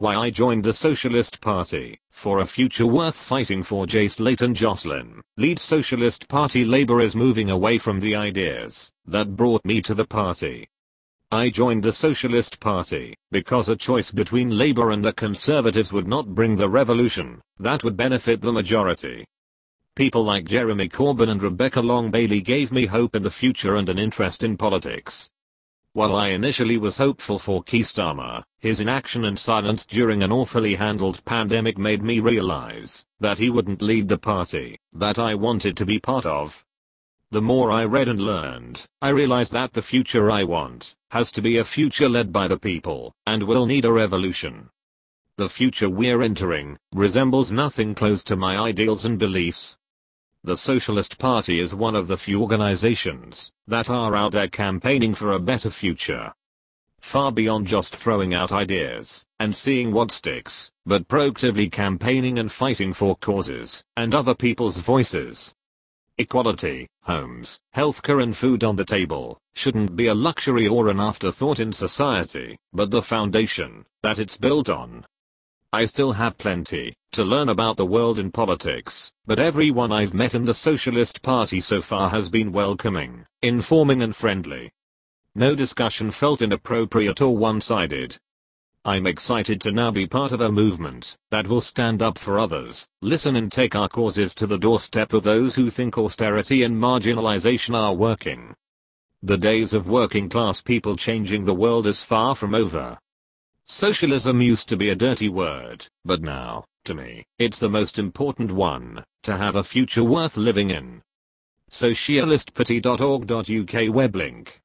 Why I joined the Socialist Party. For a future worth fighting for. J. Slayton Jocelyn, lead Socialist Party. Labour is moving away from the ideas that brought me to the party. I joined the Socialist Party because a choice between Labour and the Conservatives would not bring the revolution that would benefit the majority. People like Jeremy Corbyn and Rebecca Long Bailey gave me hope in the future and an interest in politics. While I initially was hopeful for Keir Starmer, his inaction and silence during an awfully handled pandemic made me realize that he wouldn't lead the party that I wanted to be part of. The more I read and learned, I realized that the future I want has to be a future led by the people and will need a revolution. The future we're entering resembles nothing close to my ideals and beliefs. The Socialist Party is one of the few organizations that are out there campaigning for a better future. Far beyond just throwing out ideas and seeing what sticks, but proactively campaigning and fighting for causes and other people's voices. Equality, homes, healthcare and food on the table shouldn't be a luxury or an afterthought in society, but the foundation that it's built on. I still have plenty to learn about the world and politics, but everyone I've met in the Socialist Party so far has been welcoming, informing and friendly. No discussion felt inappropriate or one-sided. I'm excited to now be part of a movement that will stand up for others, listen and take our causes to the doorstep of those who think austerity and marginalization are working. The days of working class people changing the world is far from over. Socialism used to be a dirty word, but now, to me, it's the most important one, to have a future worth living in. Socialistparty.org.uk web link.